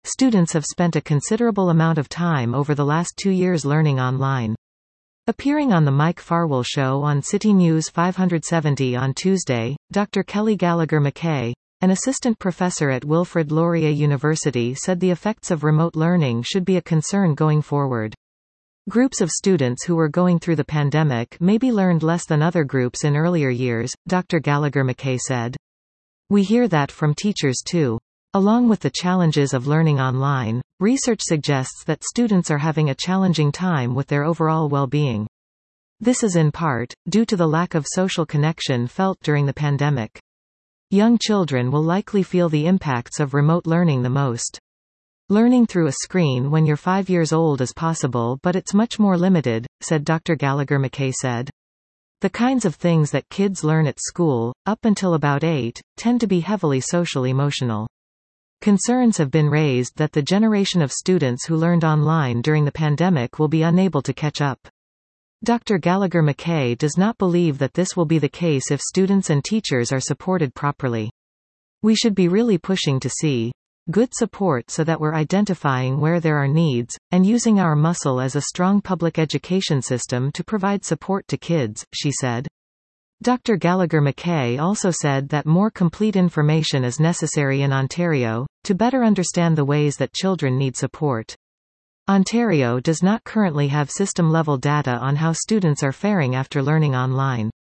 students have spent a considerable amount of time over the last 2 years learning online. Appearing on The Mike Farwell Show on City News 570 on Tuesday, Dr. Kelly Gallagher McKay, an assistant professor at Wilfrid Laurier University, said the effects of remote learning should be a concern going forward. Groups of students who were going through the pandemic maybe learned less than other groups in earlier years, Dr. Gallagher McKay said. We hear that from teachers too. Along with the challenges of learning online, research suggests that students are having a challenging time with their overall well-being. This is in part due to the lack of social connection felt during the pandemic. Young children will likely feel the impacts of remote learning the most. Learning through a screen when you're 5 years old is possible, but it's much more limited, said Dr. Gallagher McKay said. The kinds of things that kids learn at school, up until about 8, tend to be heavily social-emotional. Concerns have been raised that the generation of students who learned online during the pandemic will be unable to catch up. Dr. Gallagher McKay does not believe that this will be the case if students and teachers are supported properly. We should be really pushing to see good support so that we're identifying where there are needs, and using our muscle as a strong public education system to provide support to kids, she said. Dr. Gallagher McKay also said that more complete information is necessary in Ontario, to better understand the ways that children need support. Ontario does not currently have system-level data on how students are faring after learning online.